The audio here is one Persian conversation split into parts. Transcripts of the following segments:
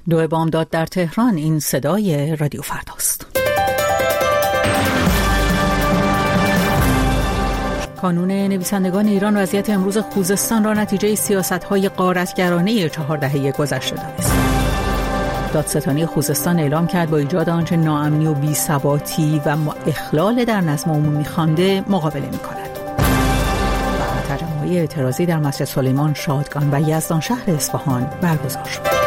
2 بامداد در تهران. این صدای رادیو فرداست. کانون نویسندگان ایران وضعیت امروز خوزستان را نتیجه سیاست‌های غارتگرانه 4 دهه گذشته دانست. دادستانی خوزستان اعلام کرد با ایجاد آنچه ناامنی و بی‌ثباتی و اخلال در نظم عمومی خوانده مقابله می‌کند. تجمع‌های اعتراضی در مسجد سلیمان شادگان و یزدان شهر اصفهان برگزار شد.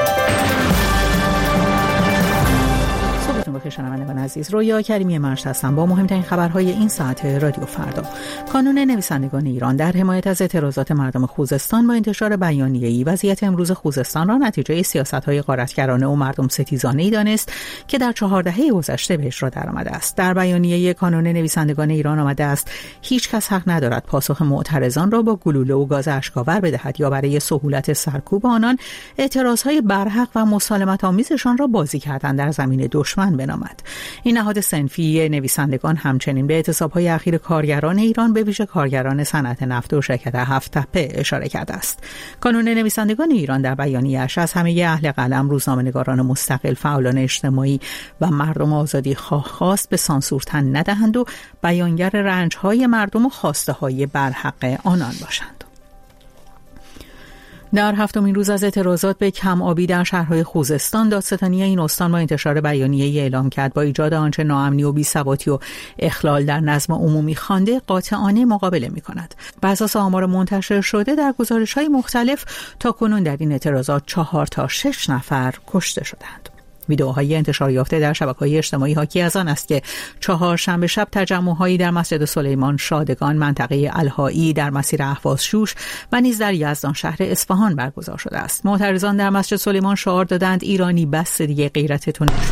شنوندگان عزیز، رویا کریمی مرشد هستم با مهمترین خبرهای این ساعت رادیو فردا. کانون نویسندگان ایران در حمایت از اعتراضات مردم خوزستان با انتشار بیانیه‌ای وضعیت امروز خوزستان را نتیجه سیاست‌های غارتگرانه و مردم ستیزانه‌ای دانست که در 4 دهه گذشته به اجرا درآمده است. در بیانیه کانون نویسندگان ایران آمده است هیچ کس حق ندارد پاسخ معترضان را با گلوله و گاز اشک‌آور بدهد یا برای سهولت سرکوب آنان اعتراضهای برحق و مسالمت‌آمیزشان را بازی کردن در زمین دشمن بنامد. این نهاد صنفی نویسندگان همچنین به اعتصاب‌های اخیر کارگران ایران به ویژه کارگران صنعت نفت و شرکت هفت‌تپه اشاره کرده است. کانون نویسندگان ایران در بیانیه‌اش از همه اهل قلم، روزنامه‌نگاران مستقل، فعالان اجتماعی و مردم آزادی خواه خواست به سانسور تن ندهند و بیانگر رنج‌های مردم و خواسته‌های برحق آنان باشند. در 7مین روز از اعتراضات به کم آبی در شهرهای خوزستان، دادستانی این استان با انتشار بیانیه‌ای اعلام کرد با ایجاد آنچه ناامنی و بی‌ثباتی و اخلال در نظم عمومی خوانده قاطعانه مقابله می‌کند. بر اساس آمار منتشر شده در گزارش‌های مختلف تاکنون در این اعتراضات 4 تا 6 نفر کشته شدند. ویدئوهای انتشار یافته در شبکه‌های اجتماعی حاکی از آن است که 4 شنبه شب تجمع‌هایی در مسجد سلیمان شادگان، منطقه الهایی، در مسیر اهواز شوش و نیز در یزدان شهر اصفهان برگزار شده است. معترضان در مسجد سلیمان شعار دادند ایرانی بس دیگه غیرتتون نشد.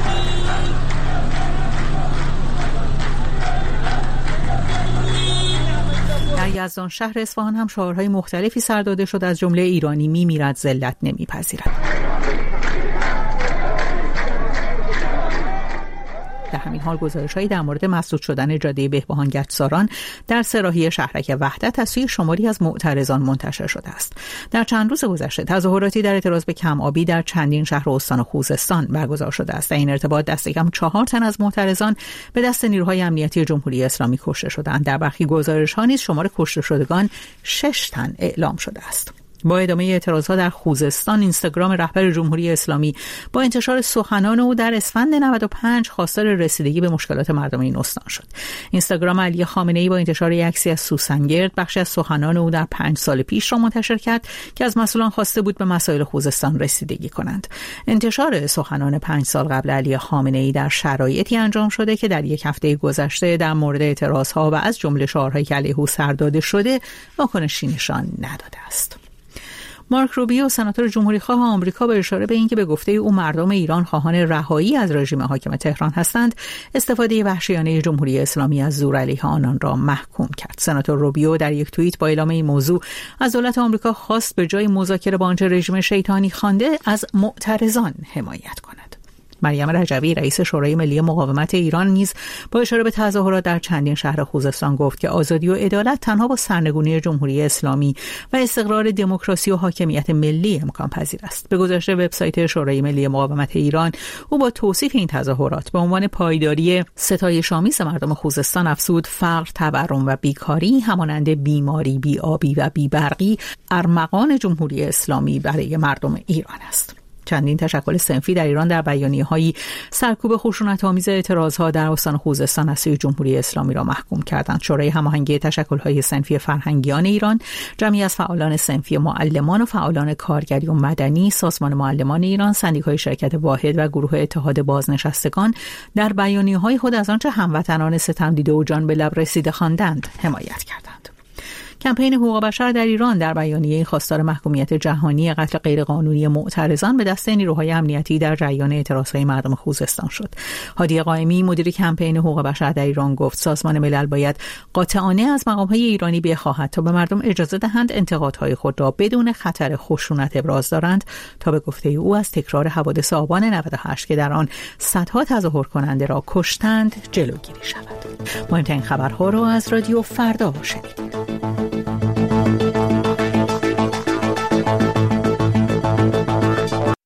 در یزدان شهر اصفهان هم شعارهای مختلفی سر داده شد، از جمله ایرانی میمیرد ذلت نمیپذیرد. در همین حال گزارش‌هایی در مورد مسدود شدن جاده بهبهان گچساران در سراحی شهرک وحدت از سوی شماری از معترضان منتشر شده است. در چند روز گذشته تظاهراتی در اعتراض به کم آبی در چندین شهر و استان خوزستان برگزار شده است. در این ارتباط دست کم 4 تن از معترضان به دست نیروهای امنیتی جمهوری اسلامی کشته شدند. در برخی گزارش‌ها نیز شمار کشته شدگان 6 تن اعلام شده است. با ادامه اعتراضات در خوزستان، اینستاگرام رهبر جمهوری اسلامی با انتشار سخنان او در اسفند 95 خواستار رسیدگی به مشکلات مردم این استان شد. اینستاگرام علی خامنه‌ای با انتشار عکسی از سوسنگرد بخشی از سخنان او در 5 سال پیش را منتشر کرد که از مسئولان خواسته بود به مسائل خوزستان رسیدگی کنند. انتشار سخنان 5 سال قبل علی خامنه‌ای در شرایطی انجام شده که در 1 هفته گذشته در مورد اعتراضها و از جمله شعارهایی که علیه او سر داده شده واکنشی نشان نداده است. مارک روبیو، سناتور جمهوری‌خواه آمریکا، به اشاره به اینکه به گفته او مردم ایران خواهان رهایی از رژیم حاکم تهران هستند، استفاده وحشیانه جمهوری اسلامی از زور علیه آنان را محکوم کرد. سناتور روبیو در یک توییت با اعلام این موضوع از دولت آمریکا خواست به جای مذاکره با آنچه رژیم شیطانی خوانده از معترضان حمایت کند. مریم رجوی، رئیس شورای ملی مقاومت ایران، نیز با اشاره به تظاهرات در چندین شهر خوزستان گفت که آزادی و عدالت تنها با سرنگونی جمهوری اسلامی و استقرار دموکراسی و حاکمیت ملی امکان پذیر است. به گزارش وبسایت شورای ملی مقاومت ایران، او با توصیف این تظاهرات به عنوان پایداری ستایش‌آمیز مردم خوزستان افزود فقر، تورم و بیکاری همانند بیماری، بی‌آبی و بی‌برقی ارمغان جمهوری اسلامی برای مردم ایران است. چندین تشکل صنفی در ایران در بیانیه‌هایی سرکوب خشونت‌آمیز اعتراضها در استان خوزستان از سوی جمهوری اسلامی را محکوم کردند. شورای هماهنگی تشکل‌های صنفی فرهنگیان ایران، جمعی از فعالان صنفی معلمان و فعالان کارگری و مدنی، سازمان معلمان ایران، سندیکای شرکت واحد و گروه اتحاد بازنشستگان در بیانیه‌های خود از آنچه هموطنان ستمدیده و جان به لب رسیده خواندند حمایت کردند. کمپین حقوق بشر در ایران در بیانیه‌ای خواستار محکومیت جهانی قتل غیرقانونی معترضان به دست نیروهای امنیتی در جریان اعتراضهای مردم خوزستان شد. هادی قائمی، مدیر کمپین حقوق بشر در ایران، گفت سازمان ملل باید قاطعانه از مقام‌های ایرانی بخواهد تا به مردم اجازه دهند انتقادهای خود را بدون خطر خشونت ابراز دارند تا به گفته او از تکرار حوادث آبان 98 که در آن صدها تظاهر کننده را کشتند جلوگیری شود. مهمترین خبرها را از رادیو فردا شنیدید.